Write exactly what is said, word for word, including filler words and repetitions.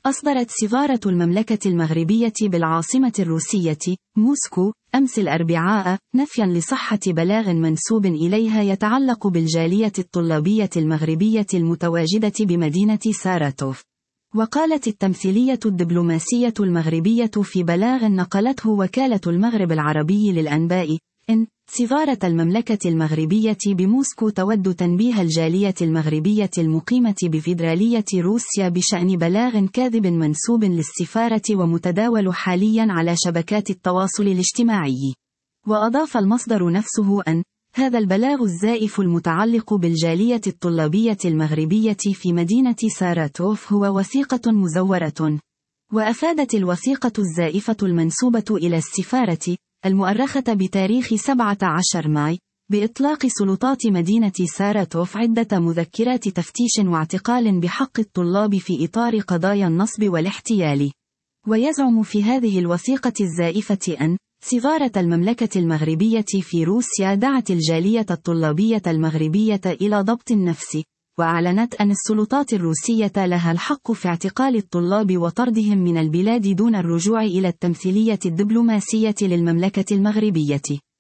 أصدرت سفارة المملكة المغربية بالعاصمة الروسية موسكو أمس الأربعاء نفيا لصحة بلاغ منسوب إليها يتعلق بالجالية الطلابية المغربية المتواجدة بمدينة ساراتوف. وقالت التمثيلية الدبلوماسية المغربية في بلاغ نقلته وكالة المغرب العربي للأنباء إن سفارة المملكة المغربية بموسكو تود تنبيه الجالية المغربية المقيمة بفيدرالية روسيا بشأن بلاغ كاذب منسوب للسفارة ومتداول حاليا على شبكات التواصل الاجتماعي. وأضاف المصدر نفسه أن هذا البلاغ الزائف المتعلق بالجالية الطلابية المغربية في مدينة ساراتوف هو وثيقة مزورة. وأفادت الوثيقة الزائفة المنسوبة إلى السفارة المؤرخة بتاريخ سبعة عشر ماي بإطلاق سلطات مدينة ساراتوف عدة مذكرات تفتيش واعتقال بحق الطلاب في إطار قضايا النصب والاحتيال. ويزعم في هذه الوثيقة الزائفة أن سفارة المملكة المغربية في روسيا دعت الجالية الطلابية المغربية إلى ضبط النفس، وأعلنت أن السلطات الروسية لها الحق في اعتقال الطلاب وطردهم من البلاد دون الرجوع إلى التمثيلية الدبلوماسية للمملكة المغربية.